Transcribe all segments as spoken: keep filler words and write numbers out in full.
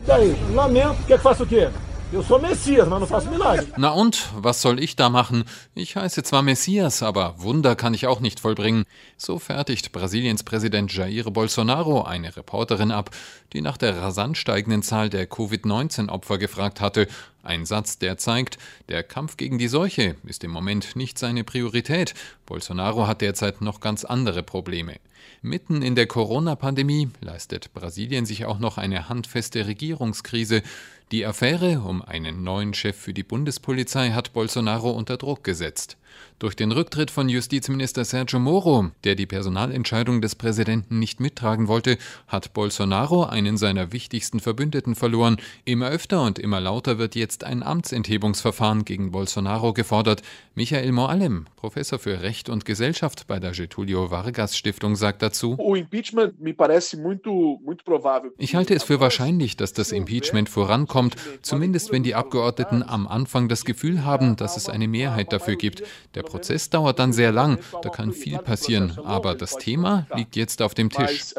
daí? Lamento, quer que faça o quê? Eu sou Messias, mas não faço milagre. Na und, was soll ich da machen? Ich heiße zwar Messias, aber Wunder kann ich auch nicht vollbringen. So fertigt Brasiliens Präsident Jair Bolsonaro eine Reporterin ab, die nach der rasant steigenden Zahl der Covid neunzehn Opfer gefragt hatte. Ein Satz, der zeigt, der Kampf gegen die Seuche ist im Moment nicht seine Priorität. Bolsonaro hat derzeit noch ganz andere Probleme. Mitten in der Corona-Pandemie leistet Brasilien sich auch noch eine handfeste Regierungskrise. Die Affäre um einen neuen Chef für die Bundespolizei hat Bolsonaro unter Druck gesetzt. Durch den Rücktritt von Justizminister Sergio Moro, der die Personalentscheidung des Präsidenten nicht mittragen wollte, hat Bolsonaro einen seiner wichtigsten Verbündeten verloren. Immer öfter und immer lauter wird jetzt ein Amtsenthebungsverfahren gegen Bolsonaro gefordert. Michael Moallem, Professor für Recht und Gesellschaft bei der Getúlio Vargas Stiftung, sagt dazu: Ich halte es für wahrscheinlich, dass das Impeachment vorankommt, zumindest wenn die Abgeordneten am Anfang das Gefühl haben, dass es eine Mehrheit dafür gibt. Der Prozess dauert dann sehr lang, da kann viel passieren, aber das Thema liegt jetzt auf dem Tisch.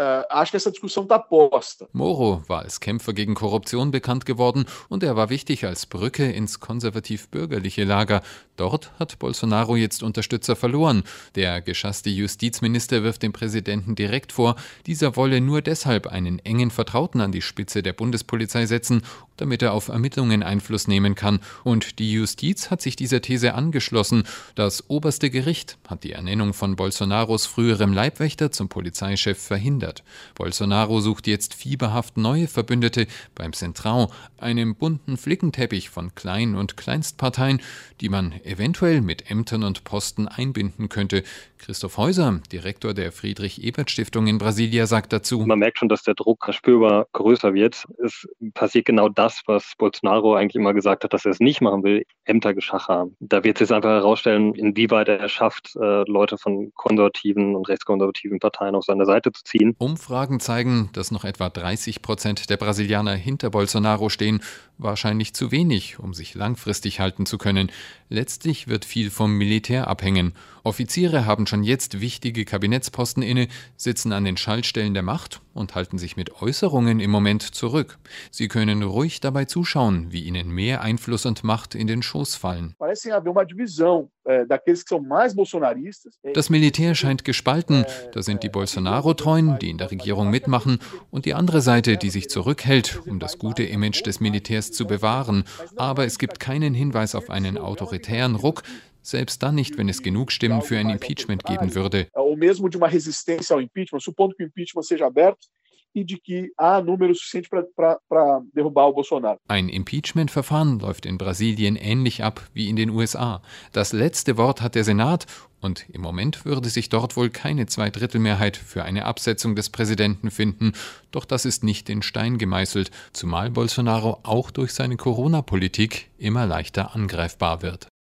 Moro war als Kämpfer gegen Korruption bekannt geworden und er war wichtig als Brücke ins konservativ-bürgerliche Lager. Dort hat Bolsonaro jetzt Unterstützer verloren. Der geschasste Justizminister wirft dem Präsidenten direkt vor, dieser wolle nur deshalb einen engen Vertrauten an die Spitze der Bundespolizei setzen, damit er auf Ermittlungen Einfluss nehmen kann. Und die Justiz hat sich dieser These angeschlossen. Das oberste Gericht hat die Ernennung von Bolsonaros früherem Leibwächter zum Polizeichef verhindert. Bolsonaro sucht jetzt fieberhaft neue Verbündete beim Centrão, einem bunten Flickenteppich von Klein- und Kleinstparteien, die man eventuell mit Ämtern und Posten einbinden könnte. Christoph Häuser, Direktor der Friedrich-Ebert-Stiftung in Brasilia, sagt dazu: Man merkt schon, dass der Druck spürbar größer wird. Es passiert genau das, was Bolsonaro eigentlich immer gesagt hat, dass er es nicht machen will: Ämtergeschacher. Da wird es jetzt einfach herausstellen, inwieweit er es schafft, Leute von konservativen und rechtskonservativen Parteien auf seine Seite zu ziehen. Umfragen zeigen, dass noch etwa dreißig Prozent der Brasilianer hinter Bolsonaro stehen. Wahrscheinlich zu wenig, um sich langfristig halten zu können. Letztlich wird viel vom Militär abhängen. Offiziere haben schon jetzt wichtige Kabinettsposten inne, sitzen an den Schaltstellen der Macht und halten sich mit Äußerungen im Moment zurück. Sie können ruhig dabei zuschauen, wie ihnen mehr Einfluss und Macht in den Schoß fallen. Das Militär scheint gespalten. Da sind die Bolsonaro-Treuen, die in der Regierung mitmachen, und die andere Seite, die sich zurückhält, um das gute Image des Militärs zu bewahren. Aber es gibt keinen Hinweis auf einen autoritären Ruck, selbst dann nicht, wenn es genug Stimmen für ein Impeachment geben würde. Ein Impeachment-Verfahren läuft in Brasilien ähnlich ab wie in den U S A. Das letzte Wort hat der Senat und im Moment würde sich dort wohl keine Zweidrittelmehrheit für eine Absetzung des Präsidenten finden. Doch das ist nicht in Stein gemeißelt, zumal Bolsonaro auch durch seine Corona-Politik immer leichter angreifbar wird.